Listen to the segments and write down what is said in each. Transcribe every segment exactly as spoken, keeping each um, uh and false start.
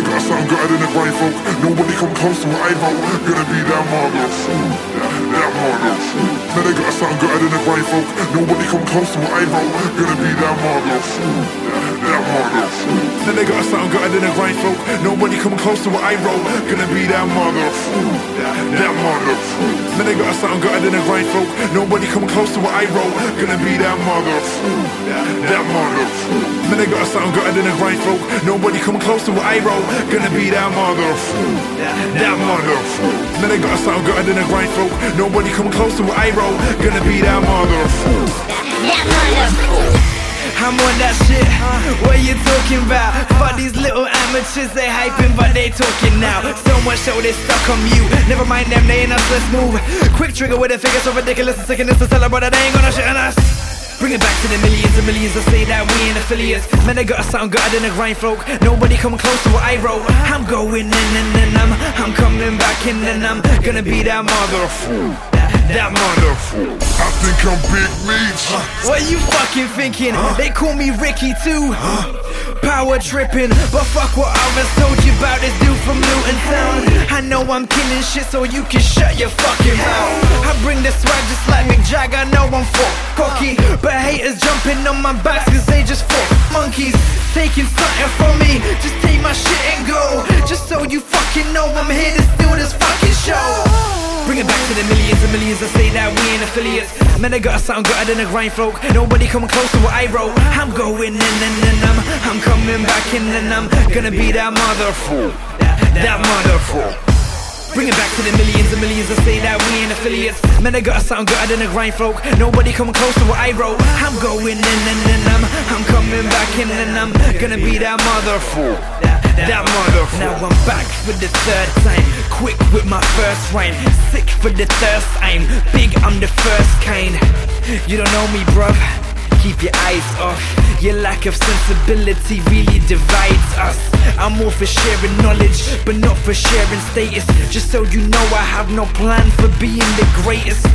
got something better than the brain folk. Nobody come close to what I wrote. Gonna be that mother fool, that mother fool. Now they got something better than the brain folk. Nobody come close to what I wrote. Gonna be that mother fool, that mother fool. Now they got something better than the brain folk. Nobody come close to what I wrote. Gonna be that mother fool, that mother fool. Now they got something better than the brain folk. Nobody come close to what I wrote. Gonna be that mother fool, that mother fool. Now they got something better than the brain folk. Nobody come close to what I wrote. Gonna be that mother fool, that mother fool. Now they got something better than the brain folk. Nobody come close to what I wrote. Gonna be that mother fool, that mother fool. I'm on that shit, what you talking about? Fuck these little amateurs, they hyping but they talking now. So much show they stuck on mute. Never mind them, they ain't us, let's move. Quick trigger with a figure so ridiculous and sickening to tell her, but they ain't gonna shit on us. Bring it back to the millions and millions that say that we ain't affiliates. Man, they got a sound better than the grind folk. Nobody come close to what I wrote. I'm going in and then I'm, I'm coming back in and I'm gonna be that mother fool, that mother fool. I think I'm Big Meech. uh, What you fucking thinking? Uh, they call me Ricky too. uh, Power tripping, but fuck what others told you about this dude from Luton Town. I know I'm killing shit, so you can shut your fucking mouth. I bring the swag just like Mick Jagger. I know I'm fuck cocky, but haters jumping on my back cause they just fuck monkeys. Taking something from me, just take my shit and go. Just so you fucking know I'm here to steal this fucking show. Bring it back to the millions and millions that say that we ain't affiliates. Man, they got something better than the grind folk. Nobody come close to what I wrote. I'm going in and then I'm, I'm coming back in and I'm gonna be that mother fool, that mother fool. Bring it back to the millions and millions that say that we ain't affiliates. Man, they got something better than the grind folk. Nobody come close to what I wrote. I'm going in and then I'm, I'm coming back in and I'm gonna be that mother fool, that mother fool. Now I'm back for the third time, quick with my first rhyme, sick for the thirst, I'm big, I'm the first kind. You don't know me, bruv, keep your eyes off. Your lack of sensibility really divides us. I'm all for sharing knowledge, but not for sharing status. Just so you know I have no plan for being the greatest.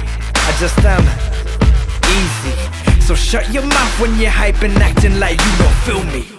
I just am, easy. So shut your mouth when you're hyping, acting like you don't feel me.